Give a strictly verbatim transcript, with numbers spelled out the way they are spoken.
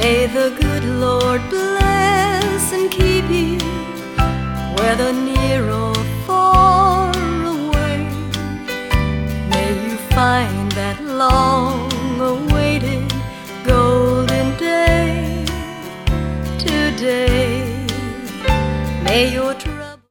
May the good Lord bless and keep you, whether near or far away. May you find that long-awaited golden day today. May your dreams